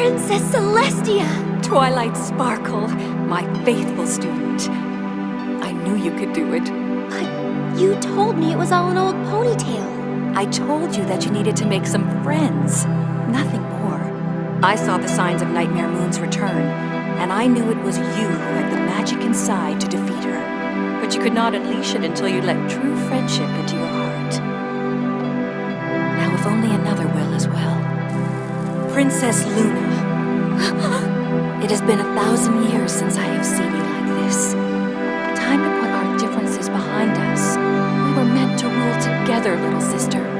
Princess Celestia! Twilight Sparkle, my faithful student. I knew you could do it. But you told me it was all an old ponytail. I told you that you needed to make some friends. Nothing more. I saw the signs of Nightmare Moon's return, and I knew it was you who had the magic inside to defeat her. But you could not unleash it until you let true friendship into your heart. Now if only another will as well. Princess Luna. It has been 1,000 years since I have seen you like this. Time to put our differences behind us. We were meant to rule together, little sister.